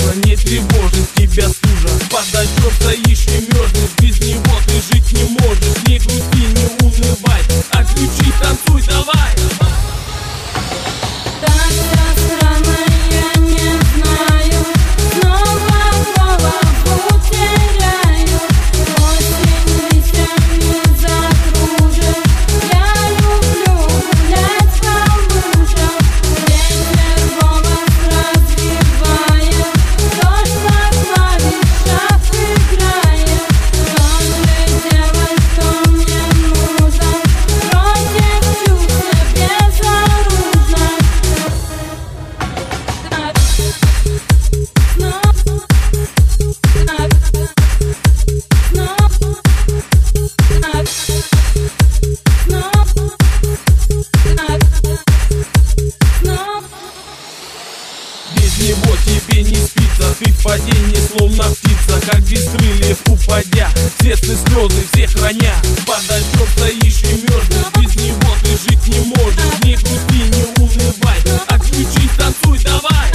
мужа не тревожит тебя стужа. Под дождем стоишь и мерзнешь, без него ты жить не можешь. Не грусти, не унывай, отключи, танцуй, давай. Без него тебе не спится, ты в падении словно птица, как без крыльев упадя, в сердце слезы все храня. Под дождем стоишь и мерзнешь, без него ты жить не можешь. Не грусти, не унывай, отключи, танцуй, давай.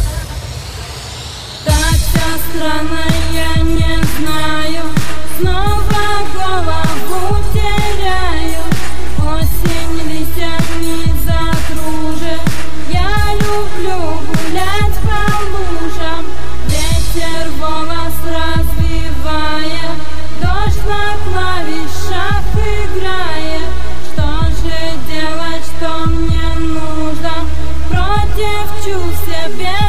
Так вся страна, я не знаю, снова голову теряю. Осень листьями закружит, я люблю гулять по лужам. Ветер волос развивает, дождь на клавишах играет. Что же делать, что мне нужно? Против чувств себе